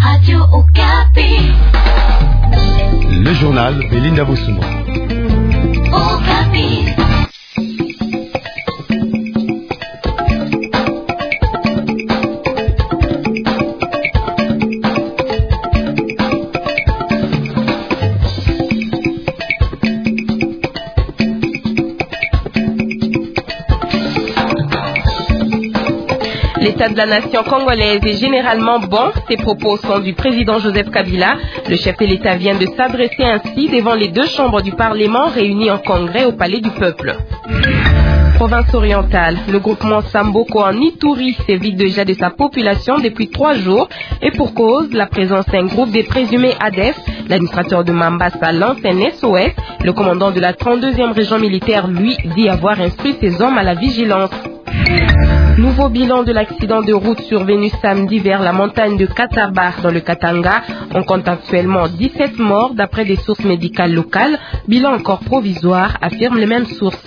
Radio Okapi. Le journal Belinda Boussoumo. Okapi. L'état de la nation congolaise est généralement bon. Ces propos sont du président Joseph Kabila. Le chef de l'État vient de s'adresser ainsi devant les deux chambres du Parlement réunies en congrès au Palais du Peuple. Province orientale, le groupement Samboko en Ituri s'évite déjà de sa population depuis 3 jours et pour cause, la présence d'un groupe des présumés ADF. L'administrateur de Mambasa lance un SOS. Le commandant de la 32e région militaire, lui, dit avoir instruit ses hommes à la vigilance. Nouveau bilan de l'accident de route survenu samedi vers la montagne de Kataba dans le Katanga. On compte actuellement 17 morts d'après des sources médicales locales. Bilan encore provisoire, affirment les mêmes sources.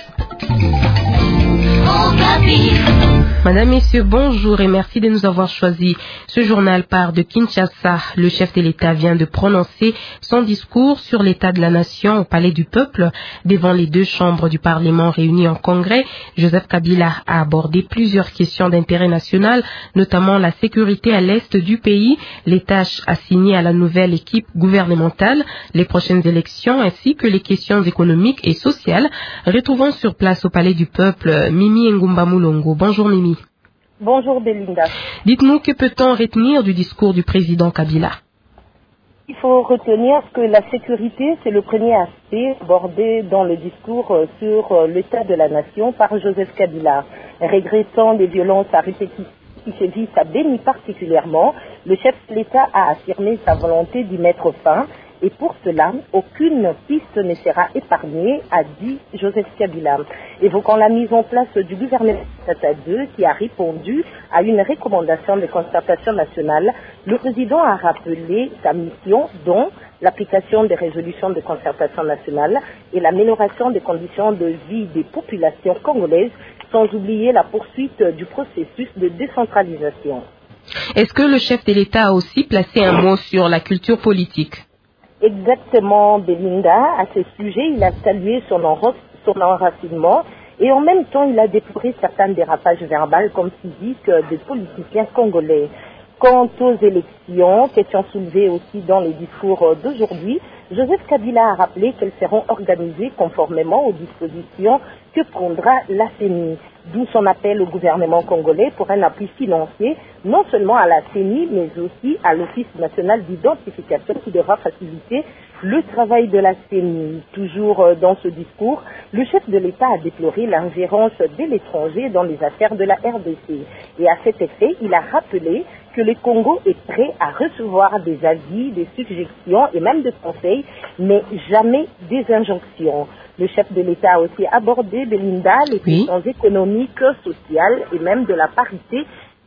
Madame, Messieurs, bonjour et merci de nous avoir choisis. Ce journal part de Kinshasa. Le chef de l'État vient de prononcer son discours sur l'état de la nation au Palais du Peuple. Devant les deux chambres du Parlement réunies en congrès, Joseph Kabila a abordé plusieurs questions d'intérêt national, notamment la sécurité à l'est du pays, les tâches assignées à la nouvelle équipe gouvernementale, les prochaines élections ainsi que les questions économiques et sociales. Retrouvons sur place au Palais du Peuple Mimi Ngumba Mulongo. Bonjour Mimi. Bonjour Belinda. Dites-nous, que peut-on retenir du discours du président Kabila? Il faut retenir que la sécurité, c'est le premier aspect abordé dans le discours sur l'état de la nation par Joseph Kabila. Regrettant les violences à répétition qui sévissent à Béni particulièrement, le chef de l'État a affirmé sa volonté d'y mettre fin. Et pour cela, aucune piste ne sera épargnée, a dit Joseph Kabila. Évoquant la mise en place du gouvernement Tata 2 qui a répondu à une recommandation de concertation nationale, le président a rappelé sa mission dont l'application des résolutions de concertation nationale et l'amélioration des conditions de vie des populations congolaises, sans oublier la poursuite du processus de décentralisation. Est-ce que le chef de l'État a aussi placé un mot sur la culture politique? Exactement, Belinda. À ce sujet, il a salué son enracinement et en même temps, il a déploré certains dérapages verbaux comme physiques des politiciens congolais. Quant aux élections, question soulevée aussi dans les discours d'aujourd'hui, Joseph Kabila a rappelé qu'elles seront organisées conformément aux dispositions que prendra la CENI. D'où son appel au gouvernement congolais pour un appui financier, non seulement à la CENI, mais aussi à l'Office national d'identification qui devra faciliter le travail de la CENI. Toujours dans ce discours, le chef de l'État a déploré l'ingérence de l'étranger dans les affaires de la RDC. Et à cet effet, il a rappelé que le Congo est prêt à recevoir des avis, des suggestions et même des conseils, mais jamais des injonctions. Le chef de l'État a aussi abordé, Belinda, les questions économiques, sociales et même de la parité.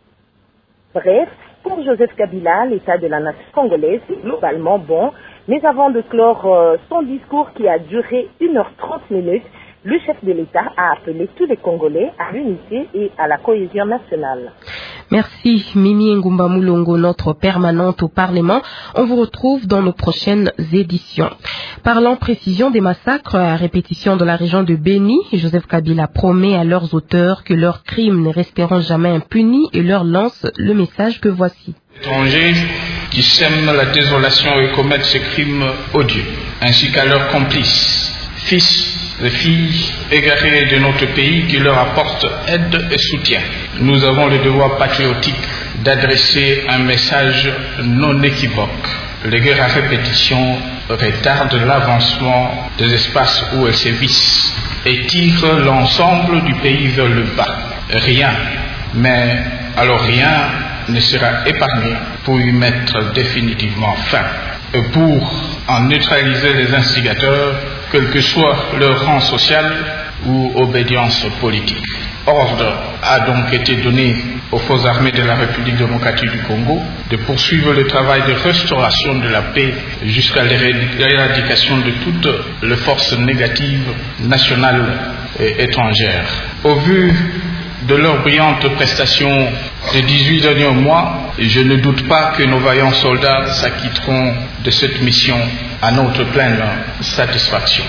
Bref, pour Joseph Kabila, l'état de la nation congolaise est globalement bon. Mais avant de clore son discours qui a duré 1h30, le chef de l'État a appelé tous les Congolais à l'unité et à la cohésion nationale. Merci Mimi Ngumba Mulongo, notre permanente au Parlement. On vous retrouve dans nos prochaines éditions. Parlant précision des massacres à répétition de la région de Béni, Joseph Kabila promet à leurs auteurs que leurs crimes ne resteront jamais impunis et leur lance le message que voici. Étrangers qui sèment la désolation et commettent ces crimes odieux, ainsi qu'à leurs complices, fils et filles égarés de notre pays qui leur apportent aide et soutien. Nous avons le devoir patriotique d'adresser un message non équivoque. Les guerres à répétition retardent l'avancement des espaces où elles sévissent et tirent l'ensemble du pays vers le bas. Rien, mais alors rien ne sera épargné pour y mettre définitivement fin et pour en neutraliser les instigateurs, quel que soit leur rang social ou obédience politique. Ordre a donc été donné aux forces armées de la République démocratique du Congo de poursuivre le travail de restauration de la paix jusqu'à l'éradication de toutes les forces négatives nationales et étrangères. Au vu de leurs brillantes prestations des 18 derniers mois, je ne doute pas que nos vaillants soldats s'acquitteront de cette mission à notre pleine satisfaction.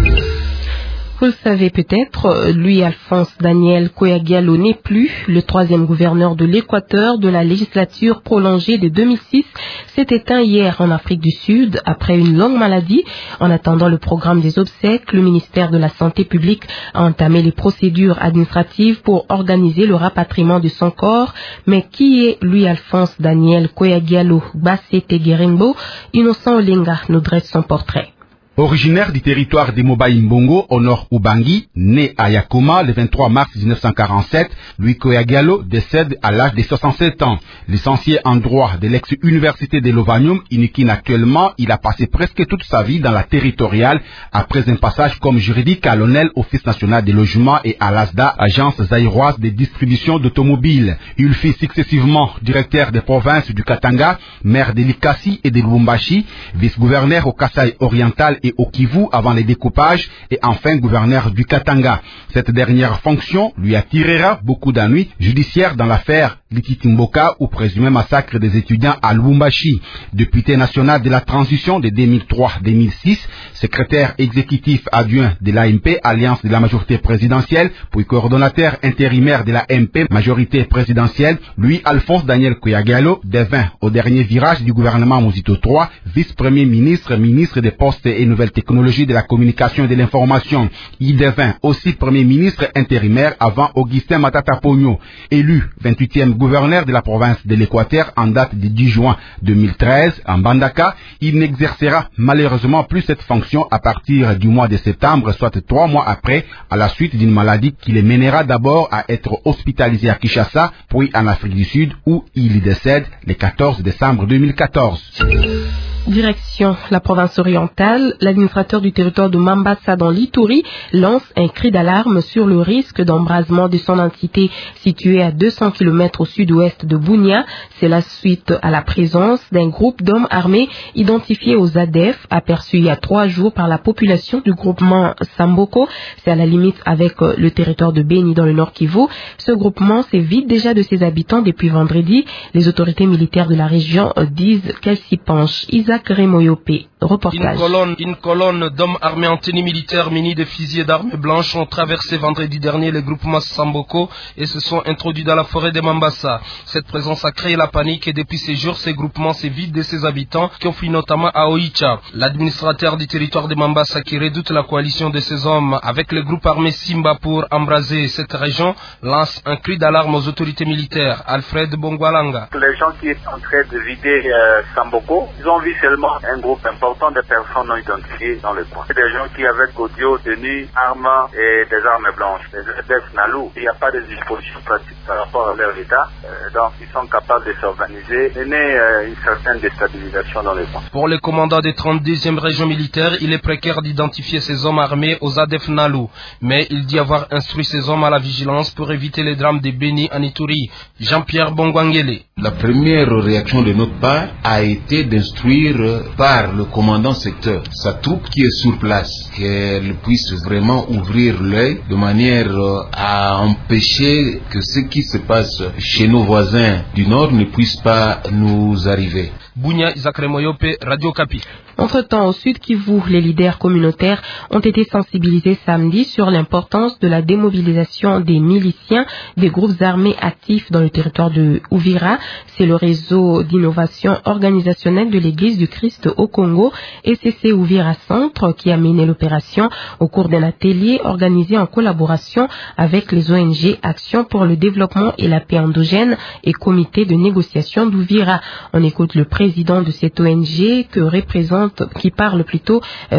Vous le savez peut-être, Louis-Alphonse Daniel Koya-Diallo n'est plus le troisième gouverneur de l'Équateur de la législature prolongée de 2006. S'est éteint hier en Afrique du Sud après une longue maladie. En attendant le programme des obsèques, le ministère de la Santé publique a entamé les procédures administratives pour organiser le rapatriement de son corps. Mais qui est Louis-Alphonse Daniel Koya-Diallo Bassete Guerengo? Innocent Olenga nous dresse son portrait. Originaire du territoire des Mobaï-Mbongo au nord Ubangi, né à Yakoma le 23 mars 1947, Louis Koya-Diallo décède à l'âge de 67 ans. Licencié en droit de l'ex-université de Lovanium, Inikin actuellement, il a passé presque toute sa vie dans la territoriale après un passage comme juridique à l'ONEL, Office national des logements, et à l'ASDA, agence zaïroise de distribution d'automobiles. Il fut successivement directeur des provinces du Katanga, maire de Likasi et de Lubumbashi, vice-gouverneur au Kasaï oriental et au Kivu avant les découpages, et enfin gouverneur du Katanga. Cette dernière fonction lui attirera beaucoup d'ennuis judiciaires dans l'affaire Lititimboka ou présumé massacre des étudiants à Lubumbashi. Député national de la transition de 2003-2006, secrétaire exécutif adjoint de l'AMP, Alliance de la majorité présidentielle, puis coordonnateur intérimaire de la MP, majorité présidentielle, Louis-Alphonse Daniel Koya-Diallo devint au dernier virage du gouvernement Muzito III, vice-premier ministre, ministre des Postes et Nouvelles Technologies de la Communication et de l'Information. Il devint aussi premier ministre intérimaire avant Augustin Matata Pogno, élu 28e gouverneur de la province de l'Équateur en date du 10 juin 2013 en Bandaka. Il n'exercera malheureusement plus cette fonction à partir du mois de septembre, soit 3 mois après, à la suite d'une maladie qui le mènera d'abord à être hospitalisé à Kinshasa, puis en Afrique du Sud où il y décède le 14 décembre 2014. Direction la province orientale, l'administrateur du territoire de Mambasa dans l'Ituri lance un cri d'alarme sur le risque d'embrasement de son entité située à 200 km au sud-ouest de Bunia. C'est la suite à la présence d'un groupe d'hommes armés identifiés aux ADF, aperçus il y a 3 jours par la population du groupement Samboko. C'est à la limite avec le territoire de Beni dans le Nord Kivu. Ce groupement s'est vide déjà de ses habitants depuis vendredi. Les autorités militaires de la région disent qu'elles s'y penchent. Reportage. Une colonne d'hommes armés en tenue militaire munis de fusils et d'armes blanches ont traversé vendredi dernier le groupement Samboko et se sont introduits dans la forêt de Mambasa. Cette présence a créé la panique et depuis ces jours, ces groupements se vident de ses habitants qui ont fui notamment à Oicha. L'administrateur du territoire de Mambasa qui redoute la coalition de ces hommes avec le groupe armé Simba pour embraser cette région lance un cri d'alarme aux autorités militaires. Alfred Bongwalanga. Les gens qui sont en train de vider Samboko, ils ont vu seulement un groupe important de personnes non identifiées dans le coin. Des gens qui avec audio, tenue, armes et des armes blanches. Les ADF Nalou, il n'y a pas de disposition pratique par rapport à leur état. Donc ils sont capables de s'organiser, mener une certaine déstabilisation dans le coin. Pour le commandant des 32e région militaire, il est précaire d'identifier ces hommes armés aux ADF Nalou. Mais il dit avoir instruit ces hommes à la vigilance pour éviter les drames de Beni en Ituri. Jean-Pierre Bongwangele. La première réaction de notre part a été d'instruire par le commandant secteur sa troupe qui est sur place, qu'elle puisse vraiment ouvrir l'œil de manière à empêcher que ce qui se passe chez nos voisins du Nord ne puisse pas nous arriver. Bunia Isakre Moyope, Radio Kapi. Entre-temps, au Sud Kivu, les leaders communautaires ont été sensibilisés samedi sur l'importance de la démobilisation des miliciens des groupes armés actifs dans le territoire de Uvira. C'est le réseau d'innovation organisationnelle de l'Église du Christ au Congo, ECC Uvira Centre, qui a mené l'opération au cours d'un atelier organisé en collaboration avec les ONG Action pour le développement et la paix endogène et Comité de négociation d'Uvira. On écoute le président de cette ONG qui parle plutôt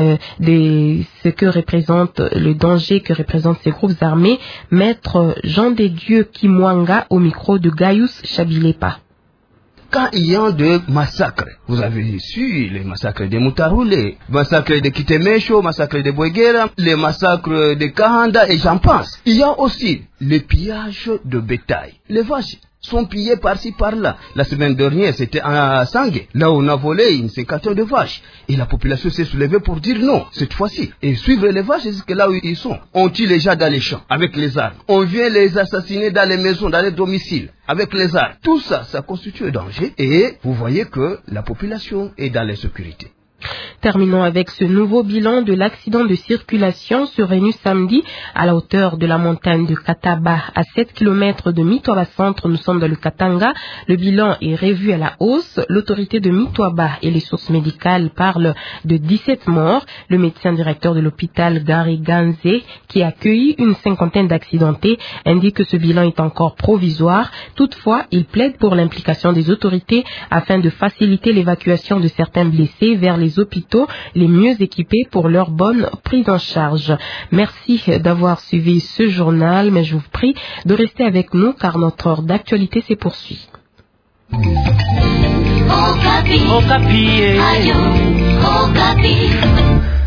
de ce que représente le danger que représentent ces groupes armés. Maître Jean de Dieu Kimwanga au micro de Gaius Chabilepa. Quand il y a des massacres, vous avez su les massacres de Mutaru, les massacres de Kitemesho, les massacres de Bouegera, les massacres de Kahanda et j'en pense. Il y a aussi les pillages de bétail. Les vaches sont pillés par-ci par-là. La semaine dernière, c'était à Sangue, là où on a volé une cinquantaine de vaches. Et la population s'est soulevée pour dire non, cette fois-ci. Et suivre les vaches jusque là où ils sont. On tue les gens dans les champs, avec les armes. On vient les assassiner dans les maisons, dans les domiciles, avec les armes. Tout ça, ça constitue un danger. Et vous voyez que la population est dans l'insécurité. Terminons avec ce nouveau bilan de l'accident de circulation survenu samedi à la hauteur de la montagne de Kataba, à 7 km de Mitwaba Centre. Nous sommes dans le Katanga. Le bilan est revu à la hausse. L'autorité de Mitwaba et les sources médicales parlent de 17 morts. Le médecin directeur de l'hôpital Gary Ganze, qui a accueilli une cinquantaine d'accidentés, indique que ce bilan est encore provisoire. Toutefois, il plaide pour l'implication des autorités afin de faciliter l'évacuation de certains blessés vers les hôpitaux les mieux équipés pour leur bonne prise en charge. Merci d'avoir suivi ce journal, mais je vous prie de rester avec nous car notre heure d'actualité se poursuit. Okapi. Okapi. Ayo, Okapi.